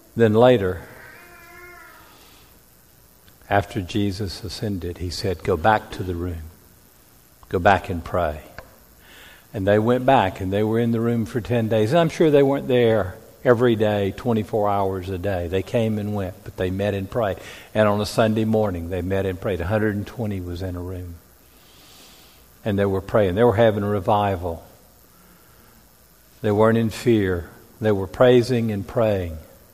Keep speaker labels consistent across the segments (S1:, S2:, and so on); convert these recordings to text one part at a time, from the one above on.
S1: Then later, after Jesus ascended, he said, go back to the room. Go back and pray. And they went back, and they were in the room for 10 days. And I'm sure they weren't there every day, 24 hours a day. They came and went, but they met and prayed. And on a Sunday morning, they met and prayed. 120 was in a room. And they were praying. They were having a revival. They weren't in fear. They were praising and praying.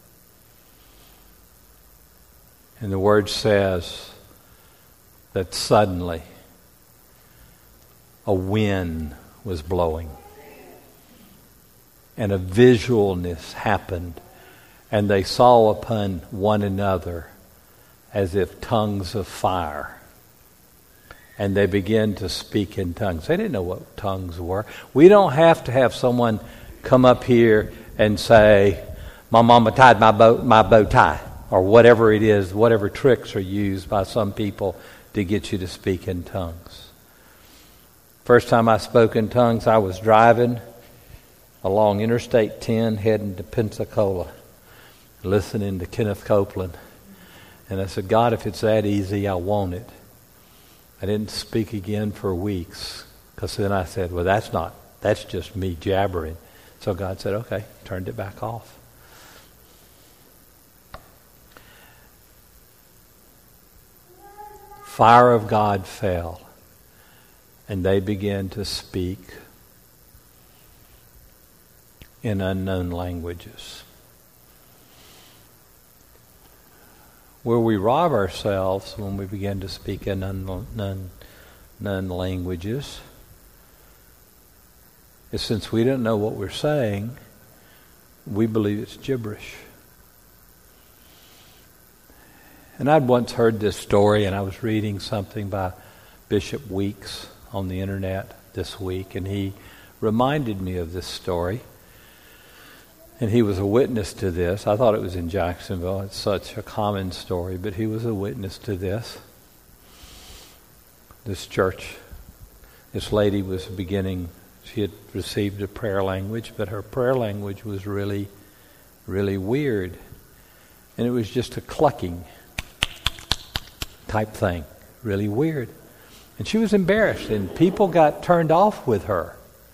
S1: And the Word says that suddenly a wind was blowing. And a visualness happened. And they saw upon one another as if tongues of fire. And they began to speak in tongues. They didn't know what tongues were. We don't have to have someone come up here and say, my mama tied my bow tie, or whatever it is, whatever tricks are used by some people to get you to speak in tongues. First time I spoke in tongues, I was driving along Interstate 10 heading to Pensacola, listening to Kenneth Copeland. And I said, God, if it's that easy, I want it. I didn't speak again for weeks, because then I said, well, that's just me jabbering. So God said, okay, turned it back off. Fire of God fell, and they began to speak in unknown languages. Where we rob ourselves when we begin to speak in unknown languages is, since we don't know what we're saying, we believe it's gibberish. And I'd once heard this story, and I was reading something by Bishop Weeks on the internet this week, and he reminded me of this story. And he was a witness to this. I thought it was in Jacksonville. It's such a common story, but he was a witness to this. This church, this lady was beginning, she had received a prayer language, but her prayer language was really, really weird. And it was just a clucking type thing, really weird. And she was embarrassed, and people got turned off with her.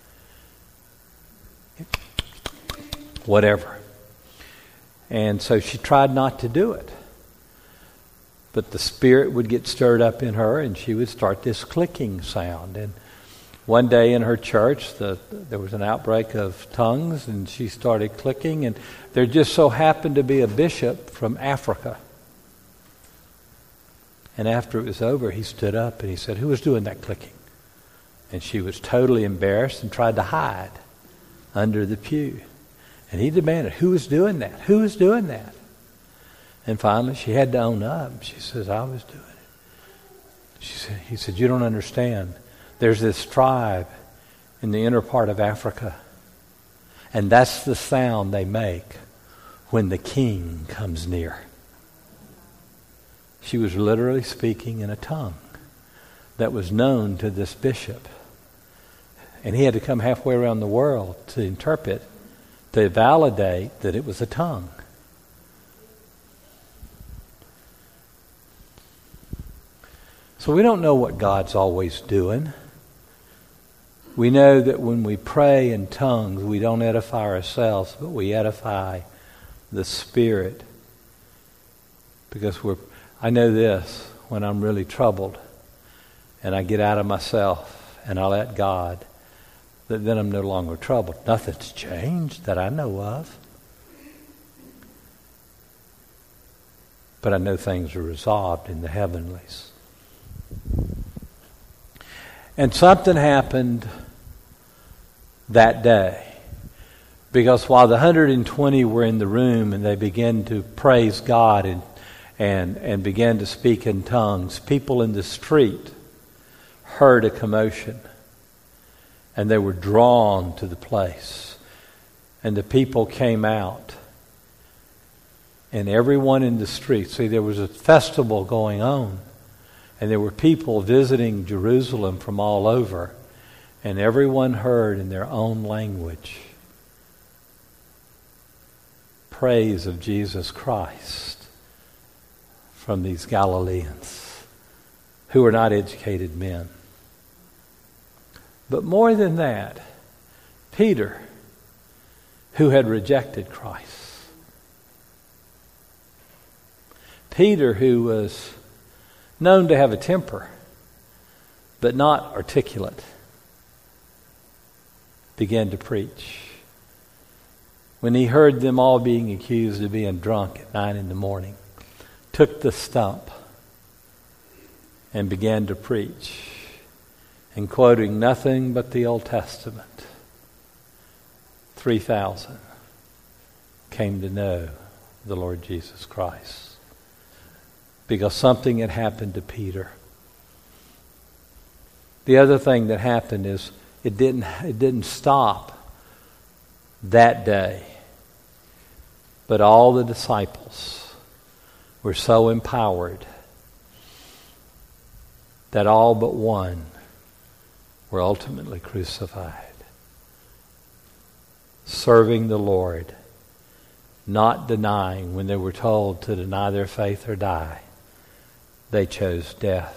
S1: Whatever. And so she tried not to do it. But the Spirit would get stirred up in her, and she would start this clicking sound. And one day in her church, there was an outbreak of tongues, and she started clicking, and there just so happened to be a bishop from Africa. And after it was over, he stood up and he said, who was doing that clicking? And she was totally embarrassed and tried to hide under the pew. And he demanded, who was doing that? Who was doing that? And finally she had to own up. She says, I was doing it. He said, you don't understand. There's this tribe in the inner part of Africa, and that's the sound they make when the king comes near. She was literally speaking in a tongue that was known to this bishop. And he had to come halfway around the world to interpret, to validate that it was a tongue. So we don't know what God's always doing. We know that when we pray in tongues, we don't edify ourselves, but we edify the Spirit. Because I know this, when I'm really troubled and I get out of myself and I let God, that then I'm no longer troubled. Nothing's changed that I know of. But I know things are resolved in the heavenlies. And something happened that day. Because while the 120 were in the room and they began to praise God and began to speak in tongues, people in the street heard a commotion. And they were drawn to the place. And the people came out. And everyone in the street, see, there was a festival going on. And there were people visiting Jerusalem from all over. And everyone heard in their own language praise of Jesus Christ from these Galileans who were not educated men. But more than that, Peter, who had rejected Christ. Peter, who was known to have a temper, but not articulate, began to preach. When he heard them all being accused of being drunk at 9 a.m, took the stump and began to preach, and quoting nothing but the Old Testament, 3,000 came to know the Lord Jesus Christ. Because something had happened to Peter. The other thing that happened is it didn't stop that day. But all the disciples were so empowered that all but one were ultimately crucified, serving the Lord, not denying when they were told to deny their faith or die. They chose death.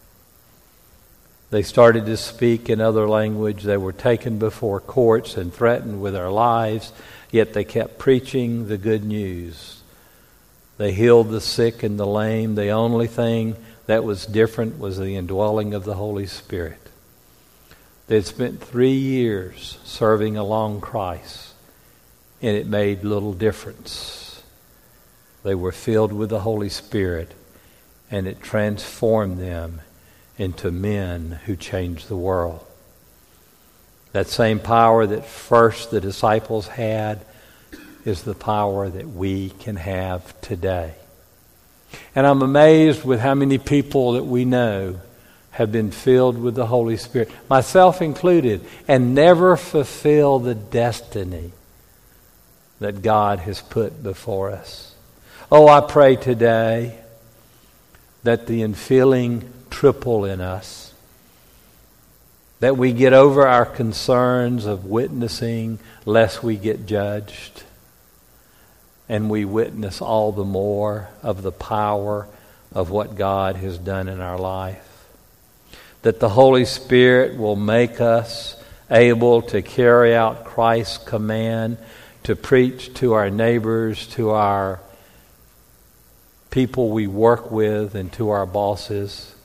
S1: They started to speak in other language. They were taken before courts and threatened with their lives, yet they kept preaching the good news. They healed the sick and the lame. The only thing that was different was the indwelling of the Holy Spirit. They'd spent 3 years serving along Christ, and it made little difference. They were filled with the Holy Spirit, and it transformed them into men who changed the world. That same power that first the disciples had is the power that we can have today. And I'm amazed with how many people that we know have been filled with the Holy Spirit, myself included, and never fulfill the destiny that God has put before us. Oh, I pray today that the infilling triple in us, that we get over our concerns of witnessing lest we get judged, and we witness all the more of the power of what God has done in our life. That the Holy Spirit will make us able to carry out Christ's command to preach to our neighbors, to our people we work with, and to our bosses.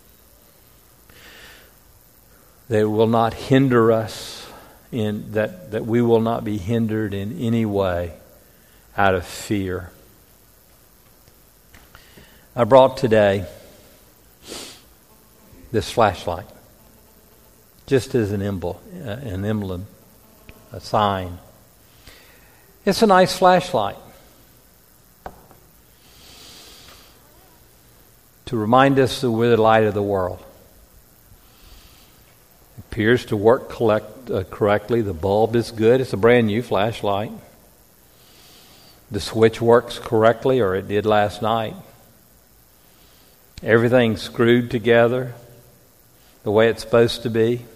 S1: They will not hinder us in that we will not be hindered in any way out of fear. I brought today this flashlight, just as an emblem, a sign. It's a nice flashlight to remind us that we're the light of the world. It appears to work correctly. The bulb is good. It's a brand new flashlight. The switch works correctly, or it did last night. Everything's screwed together the way it's supposed to be.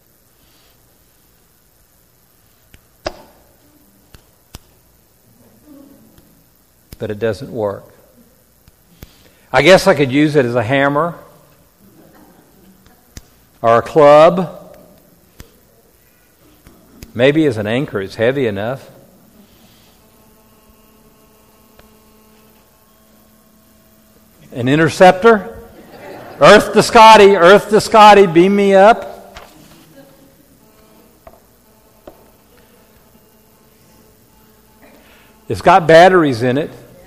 S1: But it doesn't work. I guess I could use it as a hammer or a club. Maybe as an anchor. It's heavy enough. An interceptor? Earth to Scotty, beam me up. It's got batteries in it.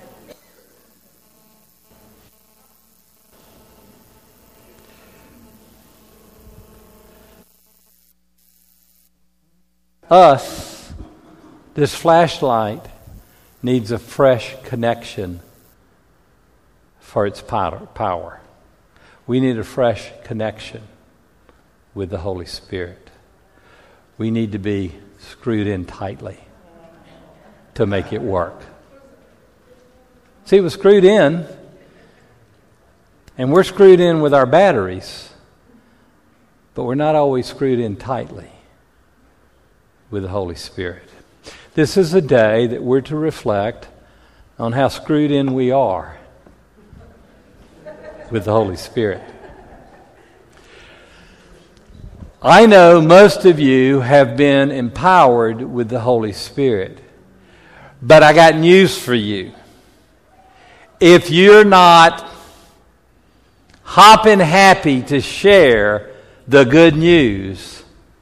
S1: This flashlight needs a fresh connection for its power. We need a fresh connection with the Holy Spirit. We need to be screwed in tightly to make it work. See, it was screwed in, and we're screwed in with our batteries, but we're not always screwed in tightly with the Holy Spirit. This is a day that we're to reflect on how screwed in we are with the Holy Spirit. I know most of you have been empowered with the Holy Spirit, but I got news for you. If you're not hopping happy to share the good news,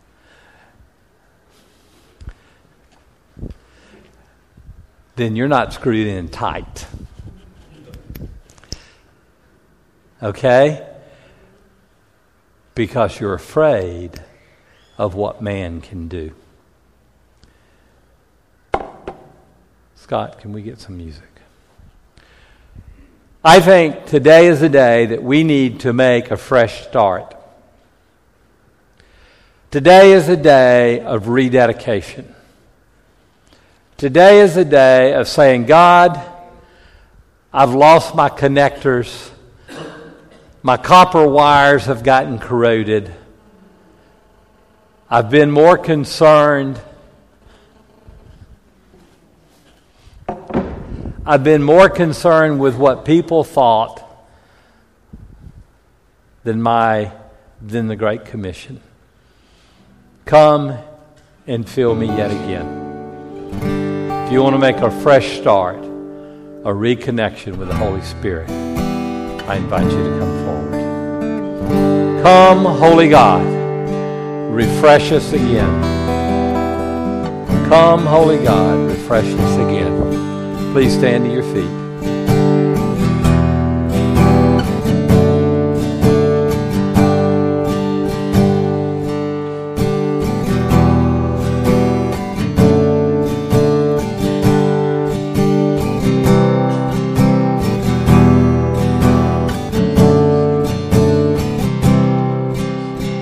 S1: then you're not screwed in tight. Okay? Because you're afraid of what man can do. Scott, can we get some music? I think today is a day that we need to make a fresh start. Today is a day of rededication. Today is a day of saying, God, I've lost my connectors. My copper wires have gotten corroded. I've been more concerned. I've been more concerned with what people thought than the Great Commission. Come and fill me yet again. If you want to make a fresh start, a reconnection with the Holy Spirit, I invite you to come forward. Come, Holy God, refresh us again. Come, Holy God, refresh us again. Please stand to your feet.